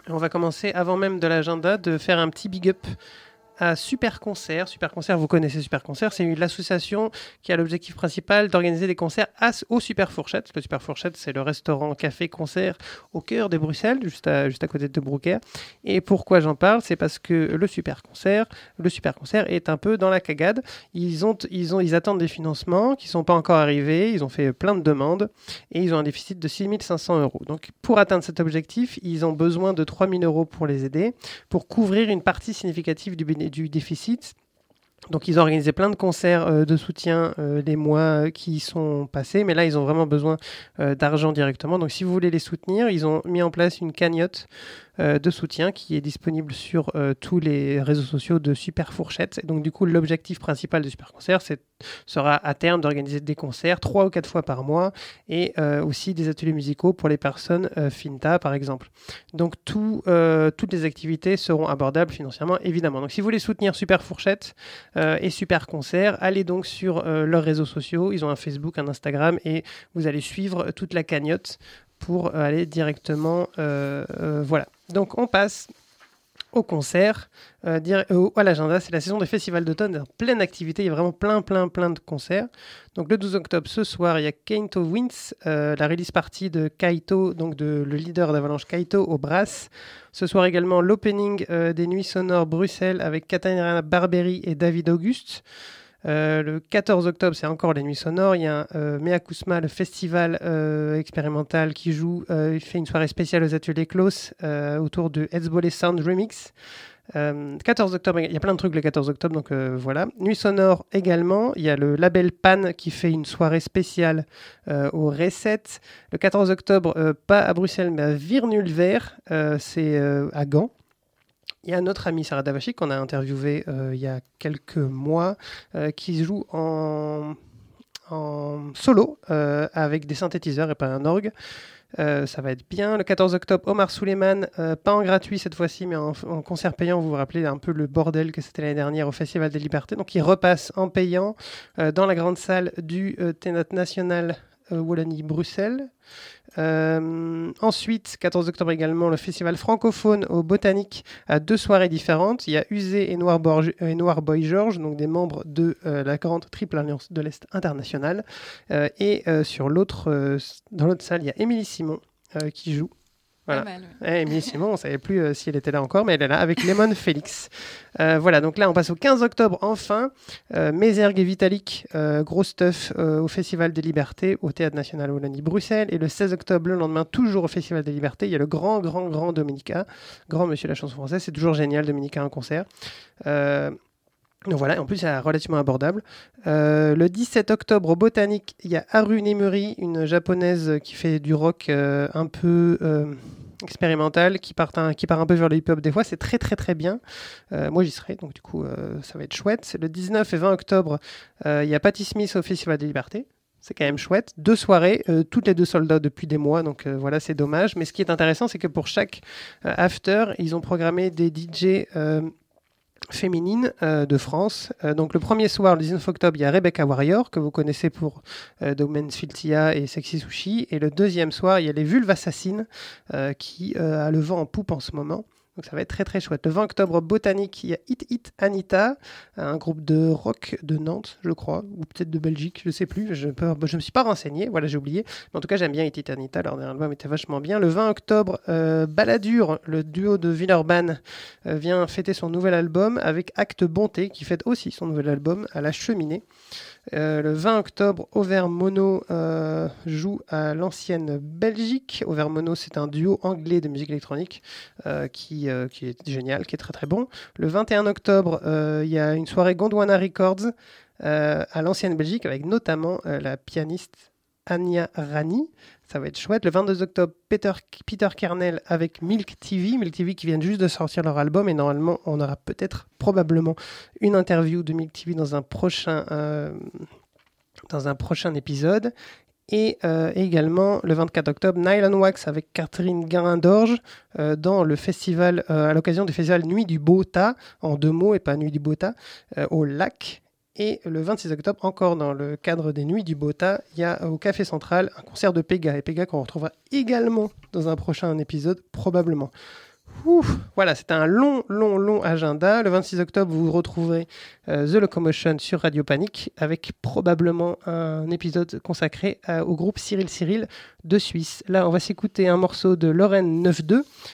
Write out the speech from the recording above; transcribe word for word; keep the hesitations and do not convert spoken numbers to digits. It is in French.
On va commencer, avant même de l'agenda, de faire un petit big up à Super Concert. Super Concert, vous connaissez Super Concert, c'est l'association qui a l'objectif principal d'organiser des concerts à, au Super Fourchette. Le Super Fourchette, c'est le restaurant café-concert au cœur de Bruxelles, juste à, juste à côté de De Broecker. Et pourquoi j'en parle? C'est parce que le Super Concert, le Super Concert est un peu dans la cagade. Ils, ont, ils, ont, ils attendent des financements qui ne sont pas encore arrivés. Ils ont fait plein de demandes et ils ont un déficit de six mille cinq cents euros. Donc, pour atteindre cet objectif, ils ont besoin de trois mille euros pour les aider, pour couvrir une partie significative du bénéfice du déficit. Donc ils ont organisé plein de concerts euh, de soutien euh, les mois qui sont passés, mais là ils ont vraiment besoin euh, d'argent directement. Donc si vous voulez les soutenir, ils ont mis en place une cagnotte euh, de soutien qui est disponible sur euh, tous les réseaux sociaux de Super Fourchette. Et donc du coup l'objectif principal de Super Concert c'est, sera à terme d'organiser des concerts trois ou quatre fois par mois et euh, aussi des ateliers musicaux pour les personnes euh, Finta par exemple. Donc tout, euh, toutes les activités seront abordables financièrement évidemment. Donc si vous voulez soutenir Super Fourchette Euh, et Super Concert, allez donc sur euh, leurs réseaux sociaux, ils ont un Facebook, un Instagram et vous allez suivre toute la cagnotte pour euh, aller directement, euh, euh, voilà. Donc on passe au concert, euh, dire, euh, à l'agenda, c'est la saison des festivals d'automne, en pleine activité, il y a vraiment plein, plein, plein de concerts. Donc le douze octobre, ce soir, il y a Kaito Wins, euh, la release party de Kaito, donc de, le leader d'Avalanche Kaito au Brass. Ce soir également, l'opening euh, des Nuits Sonores Bruxelles avec Katharina Barbery et David Auguste. Euh, le quatorze octobre, c'est encore les Nuits Sonores. Il y a euh, Mea Kusma, le festival euh, expérimental qui joue. Euh, il fait une soirée spéciale aux ateliers Klaus euh, autour de Hezbollah Sound Remix. Euh, quatorze octobre, il y a plein de trucs le quatorze octobre, donc euh, voilà. Nuit Sonore également. Il y a le label Pan qui fait une soirée spéciale euh, au Reset. Le quatorze octobre, euh, pas à Bruxelles, mais à Virnulvert. Euh, c'est euh, à Gand. Il y a notre amie Sarah Davachi qu'on a interviewée euh, il y a quelques mois, euh, qui joue en, en solo euh, avec des synthétiseurs et pas un orgue. Euh, ça va être bien. Le quatorze octobre, Omar Souleyman, euh, pas en gratuit cette fois-ci, mais en, en concert payant. Vous vous rappelez un peu le bordel que c'était l'année dernière au Festival des Libertés. Donc il repasse en payant euh, dans la grande salle du euh, Théâtre National euh, Wallonie-Bruxelles. Euh, ensuite, quatorze octobre également, le festival francophone au Botanique à deux soirées différentes. Il y a Uzé et Noir, Borge, et Noir Boy George, donc des membres de euh, la grande Triple Alliance de l'Est internationale. Euh, et euh, sur l'autre, euh, dans l'autre salle, il y a Émilie Simon euh, qui joue. Voilà. Pas mal, ouais. Ouais, Émilie Simon, on ne savait plus euh, si elle était là encore, mais elle est là avec Lemon Félix. Euh, voilà, donc là, on passe au quinze octobre, enfin. Euh, Mézergue et Vitalik, euh, gros stuff euh, au Festival des Libertés, au Théâtre National Wallonie-Bruxelles. Et le seize octobre, le lendemain, toujours au Festival des Libertés, il y a le grand, grand, grand Dominica, grand monsieur de la chanson française. C'est toujours génial, Dominica en concert. Euh, Donc voilà, en plus, c'est relativement abordable. Euh, le dix-sept octobre, au Botanique, il y a Haru Nemuri, une japonaise qui fait du rock euh, un peu euh, expérimental, qui part, un, qui part un peu vers le hip-hop des fois. C'est très, très, très bien. Euh, moi, j'y serai, donc du coup, euh, ça va être chouette. Le dix-neuf et vingt octobre, euh, il y a Patti Smith au Festival des Libertés. C'est quand même chouette. Deux soirées, euh, toutes les deux sold out depuis des mois, donc euh, voilà, c'est dommage. Mais ce qui est intéressant, c'est que pour chaque euh, after, ils ont programmé des D J... Euh, féminine euh, de France. Euh, donc le premier soir, le dix-neuf octobre, il y a Rebecca Warrior, que vous connaissez pour euh, Domains Filtia et Sexy Sushi. Et le deuxième soir, il y a les Vulves Assassines, euh, qui euh, a le vent en poupe en ce moment. Donc ça va être très très chouette. Le vingt octobre, Botanique, il y a Hit Hit Anita, un groupe de rock de Nantes, je crois, ou peut-être de Belgique, je ne sais plus, je ne me suis pas renseigné, voilà, j'ai oublié. Mais en tout cas, j'aime bien Hit Hit Anita, leur dernier album était vachement bien. Le vingt octobre, euh, Balladur, le duo de Villeurbanne, euh, vient fêter son nouvel album avec Acte Bonté, qui fête aussi son nouvel album à la Cheminée. Euh, le vingt octobre, Auvergne Mono euh, joue à l'ancienne Belgique. Auvergne Mono, c'est un duo anglais de musique électronique euh, qui, euh, qui est génial, qui est très très bon. Le vingt et un octobre, il euh, y a une soirée Gondwana Records euh, à l'ancienne Belgique avec notamment euh, la pianiste Anya Rani. Ça va être chouette. Le vingt-deux octobre, Peter, Peter Kernel avec Milk T V. Milk T V qui viennent juste de sortir leur album. Et normalement, on aura peut-être, probablement, une interview de Milk T V dans un prochain, euh, dans un prochain épisode. Et euh, également, le vingt-quatre octobre, Nylon Wax avec Catherine Guérin-Dorge euh, dans le festival, euh, à l'occasion du festival Nuit du Bota, en deux mots et pas Nuit du Bota, euh, au Lac. Et le vingt-six octobre, encore dans le cadre des Nuits du Bota, il y a au Café Central un concert de Pega. Et Pega qu'on retrouvera également dans un prochain épisode, probablement. Ouf, voilà, c'est un long, long, long agenda. Le vingt-six octobre, vous retrouverez euh, The Locomotion sur Radio Panique avec probablement un épisode consacré à, au groupe Cyril Cyril de Suisse. Là, on va s'écouter un morceau de Lorraine neuf deux